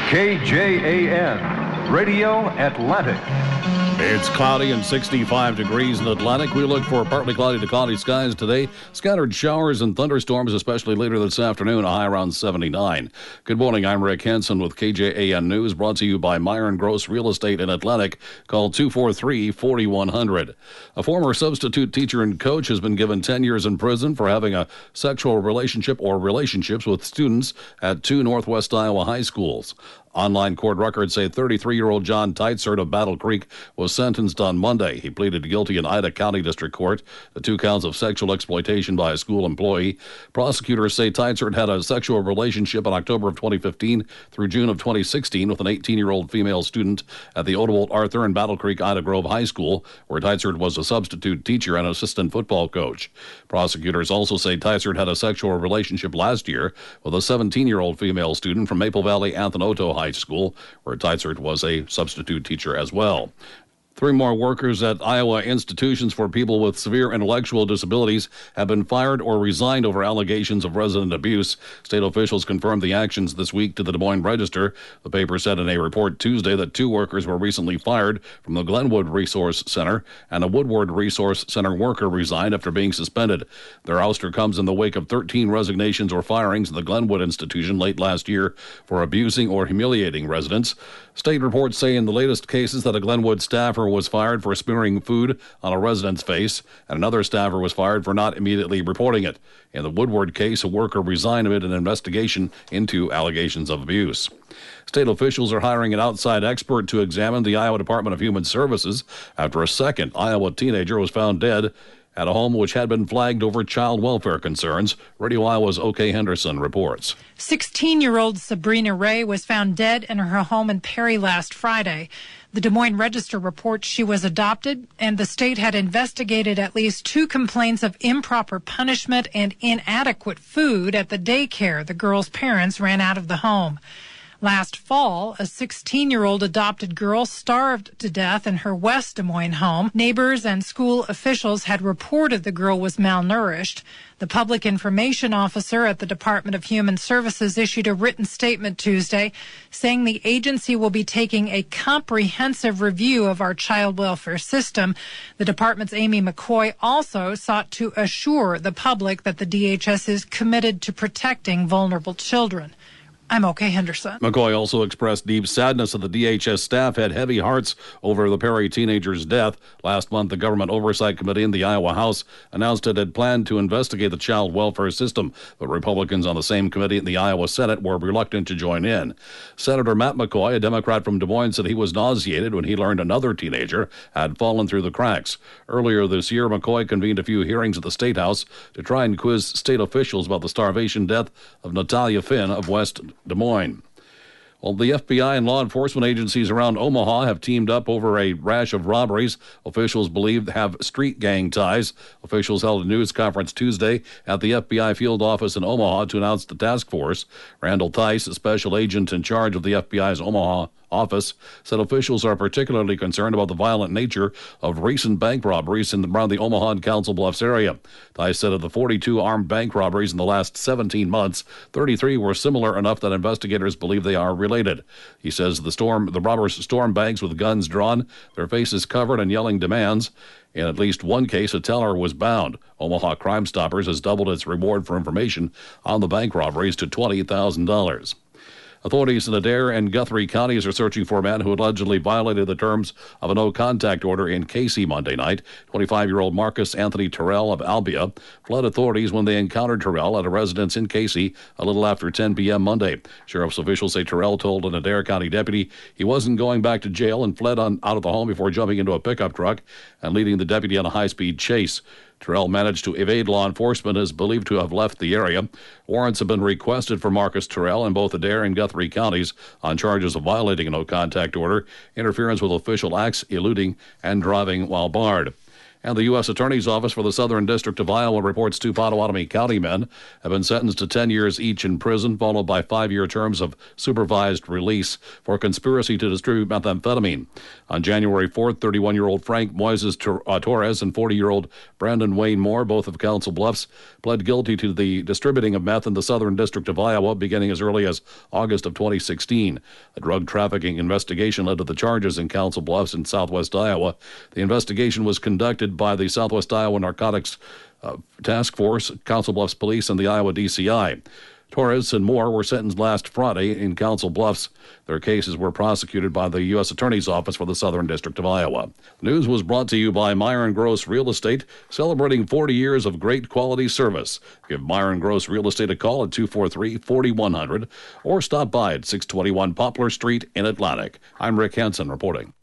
KJAN, Radio Atlantic. It's cloudy and 65 degrees in Atlantic. We look for partly cloudy to cloudy skies today. Scattered showers and thunderstorms, especially later this afternoon, a high around 79. Good morning, I'm Rick Henson with KJAN News, brought to you by Myron Gross Real Estate in Atlantic. Call 243-4100. A former substitute teacher and coach has been given 10 years in prison for having a sexual relationship or relationships with students at two Northwest Iowa high schools. Online court records say 33-year-old John Teitzert of Battle Creek was sentenced on Monday. He pleaded guilty in Ida County District Court to 2 counts of sexual exploitation by a school employee. Prosecutors say Teitzert had a sexual relationship in October of 2015 through June of 2016 with an 18-year-old female student at the Odewald Arthur and Battle Creek Ida Grove High School, where Teitzert was a substitute teacher and assistant football coach. Prosecutors also say Teitzert had a sexual relationship last year with a 17-year-old female student from Maple Valley Anthony High School, where Teitzert was a substitute teacher as well. 3 more workers at Iowa institutions for people with severe intellectual disabilities have been fired or resigned over allegations of resident abuse. State officials confirmed the actions this week to the Des Moines Register. The paper said in a report Tuesday that 2 workers were recently fired from the Glenwood Resource Center, and a Woodward Resource Center worker resigned after being suspended. Their ouster comes in the wake of 13 resignations or firings in the Glenwood institution late last year for abusing or humiliating residents. State reports say in the latest cases that a Glenwood staffer was fired for smearing food on a resident's face, and another staffer was fired for not immediately reporting it. In the Woodward case, a worker resigned amid an investigation into allegations of abuse. State officials are hiring an outside expert to examine the Iowa Department of Human Services after a second Iowa teenager was found dead at a home which had been flagged over child welfare concerns. Radio Iowa's O.K. Henderson reports. 16-year-old Sabrina Ray was found dead in her home in Perry last Friday. The Des Moines Register reports she was adopted, and the state had investigated at least 2 complaints of improper punishment and inadequate food at the daycare the girl's parents ran out of the home. Last fall, a 16-year-old adopted girl starved to death in her West Des Moines home. Neighbors and school officials had reported the girl was malnourished. The public information officer at the Department of Human Services issued a written statement Tuesday saying the agency will be taking a comprehensive review of our child welfare system. The department's Amy McCoy also sought to assure the public that the DHS is committed to protecting vulnerable children. I'm O.K. Henderson. McCoy also expressed deep sadness that the DHS staff had heavy hearts over the Perry teenager's death. Last month, the Government Oversight Committee in the Iowa House announced it had planned to investigate the child welfare system, but Republicans on the same committee in the Iowa Senate were reluctant to join in. Senator Matt McCoy, a Democrat from Des Moines, said he was nauseated when he learned another teenager had fallen through the cracks. Earlier this year, McCoy convened a few hearings at the State House to try and quiz state officials about the starvation death of Natalia Finn of West Des Moines. Well, the FBI and law enforcement agencies around Omaha have teamed up over a rash of robberies officials believe have street gang ties. Officials held a news conference Tuesday at the FBI field office in Omaha to announce the task force. Randall Tice, a special agent in charge of the FBI's Omaha office, said officials are particularly concerned about the violent nature of recent bank robberies around the Omaha and Council Bluffs area. Tice said of the 42 armed bank robberies in the last 17 months, 33 were similar enough that investigators believe they are related. He says the robbers stormed banks with guns drawn, their faces covered, and yelling demands. In at least one case, a teller was bound. Omaha Crime Stoppers has doubled its reward for information on the bank robberies to $20,000. Authorities in Adair and Guthrie counties are searching for a man who allegedly violated the terms of a no-contact order in Casey Monday night. 25-year-old Marcus Anthony Terrell of Albia fled authorities when they encountered Terrell at a residence in Casey a little after 10 p.m. Monday. Sheriff's officials say Terrell told an Adair County deputy he wasn't going back to jail and fled out of the home before jumping into a pickup truck and leading the deputy on a high-speed chase. Terrell managed to evade law enforcement and is believed to have left the area. Warrants have been requested for Marcus Terrell in both Adair and Guthrie counties on charges of violating a no-contact order, interference with official acts, eluding, and driving while barred. And the U.S. Attorney's Office for the Southern District of Iowa reports 2 Potawatomi County men have been sentenced to 10 years each in prison, followed by 5-year terms of supervised release for conspiracy to distribute methamphetamine. On January 4th, 31-year-old Frank Moises Torres and 40-year-old Brandon Wayne Moore, both of Council Bluffs, pled guilty to the distributing of meth in the Southern District of Iowa beginning as early as August of 2016. The drug trafficking investigation led to the charges in Council Bluffs in southwest Iowa. The investigation was conducted by the Southwest Iowa Narcotics Task Force, Council Bluffs Police, and the Iowa DCI. Torres and Moore were sentenced last Friday in Council Bluffs. Their cases were prosecuted by the U.S. Attorney's Office for the Southern District of Iowa. The news was brought to you by Myron Gross Real Estate, celebrating 40 years of great quality service. Give Myron Gross Real Estate a call at 243-4100 or stop by at 621 Poplar Street in Atlantic. I'm Rick Hansen reporting.